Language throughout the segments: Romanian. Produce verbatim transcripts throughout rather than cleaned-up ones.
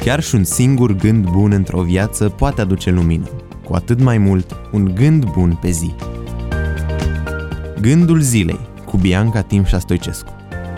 Chiar și un singur gând bun într-o viață poate aduce lumină, cu atât mai mult un gând bun pe zi. Gândul zilei cu Bianca Timșa Stoicescu.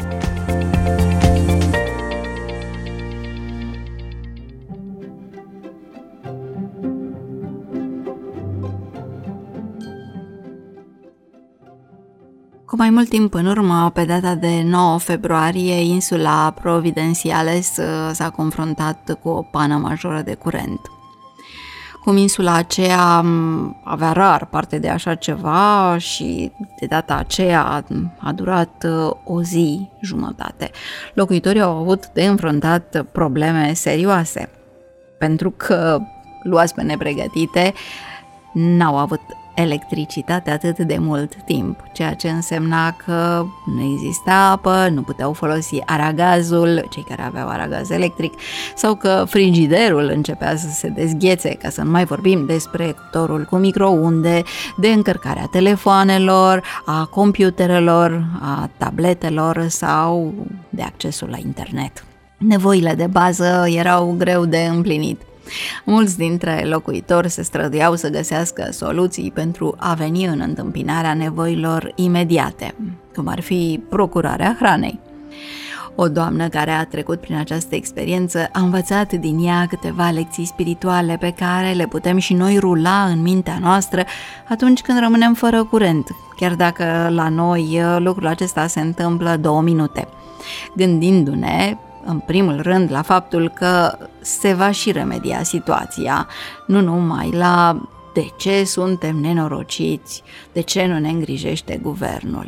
Cu mai mult timp în urmă, pe data de nouă februarie, insula Providenciales s-a confruntat cu o pană majoră de curent. Cum insula aceea avea rar parte de așa ceva și de data aceea a durat o zi jumătate. Locuitorii au avut de înfruntat probleme serioase, pentru că, luați pe nepregătite, n-au avut electricitate atât de mult timp, ceea ce însemna că nu exista apă, nu puteau folosi aragazul, cei care aveau aragaz electric, sau că frigiderul începea să se dezghețe, ca să nu mai vorbim despre cuptorul cu microunde, de încărcarea telefoanelor, a computerelor, a tabletelor sau de accesul la internet. Nevoile de bază erau greu de împlinit. Mulți dintre locuitori se străduiau să găsească soluții pentru a veni în întâmpinarea nevoilor imediate, cum ar fi procurarea hranei. O doamnă care a trecut prin această experiență a învățat din ea câteva lecții spirituale pe care le putem și noi rula în mintea noastră atunci când rămânem fără curent, chiar dacă la noi lucrul acesta se întâmplă două minute. Gândindu-ne în primul rând la faptul că se va și remedia situația, nu numai la de ce suntem nenorociți, de ce nu ne îngrijește guvernul.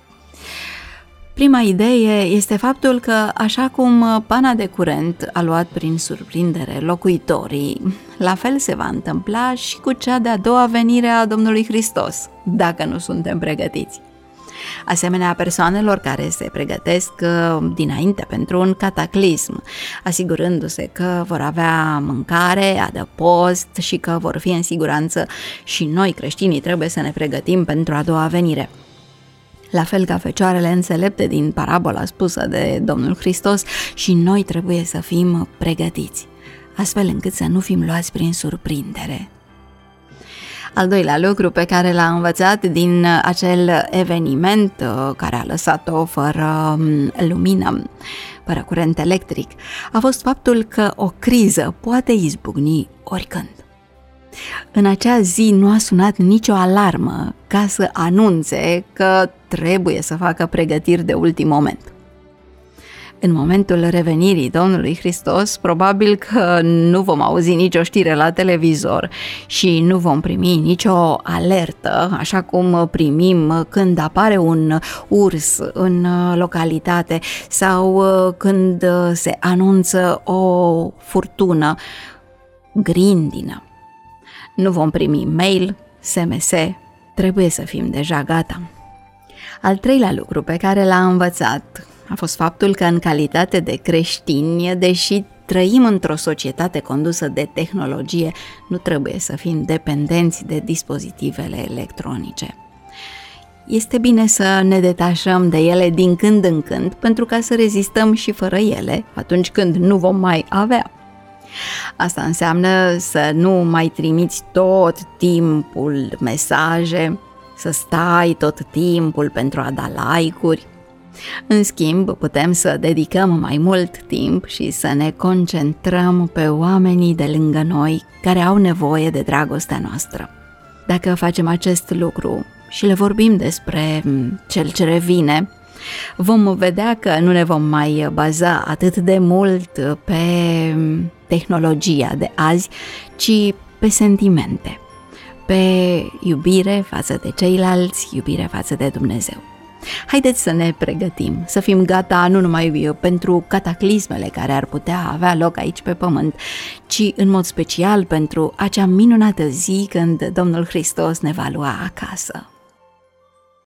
Prima idee este faptul că, așa cum pana de curent a luat prin surprindere locuitorii, la fel se va întâmpla și cu cea de-a doua venire a Domnului Hristos, dacă nu suntem pregătiți. Asemenea persoanelor care se pregătesc dinainte pentru un cataclism, asigurându-se că vor avea mâncare, adăpost și că vor fi în siguranță, și noi creștinii trebuie să ne pregătim pentru a doua venire. La fel ca fecioarele înțelepte din parabola spusă de Domnul Hristos, și noi trebuie să fim pregătiți, astfel încât să nu fim luați prin surprindere. Al doilea lucru pe care l-a învățat din acel eveniment care a lăsat-o fără lumină, fără curent electric, a fost faptul că o criză poate izbucni oricând. În acea zi nu a sunat nicio alarmă ca să anunțe că trebuie să facă pregătiri de ultim moment. În momentul revenirii Domnului Hristos, probabil că nu vom auzi nicio știre la televizor și nu vom primi nicio alertă, așa cum primim când apare un urs în localitate sau când se anunță o furtună grindină. Nu vom primi mail, S M S, trebuie să fim deja gata. Al treilea lucru pe care l-a învățat a fost faptul că, în calitate de creștini, deși trăim într-o societate condusă de tehnologie, nu trebuie să fim dependenți de dispozitivele electronice. Este bine să ne detașăm de ele din când în când, pentru ca să rezistăm și fără ele atunci când nu vom mai avea. Asta înseamnă să nu mai trimiți tot timpul mesaje, să stai tot timpul pentru a da like-uri. În schimb, putem să dedicăm mai mult timp și să ne concentrăm pe oamenii de lângă noi care au nevoie de dragostea noastră. Dacă facem acest lucru și le vorbim despre cel ce revine, vom vedea că nu ne vom mai baza atât de mult pe tehnologia de azi, ci pe sentimente, pe iubire față de ceilalți, iubire față de Dumnezeu. Haideți să ne pregătim, să fim gata nu numai pentru cataclismele care ar putea avea loc aici pe pământ, ci în mod special pentru acea minunată zi când Domnul Hristos ne va lua acasă.